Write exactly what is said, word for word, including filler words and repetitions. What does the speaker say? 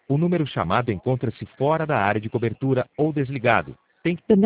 O número chamado encontra-se fora da área de cobertura ou desligado. Tem The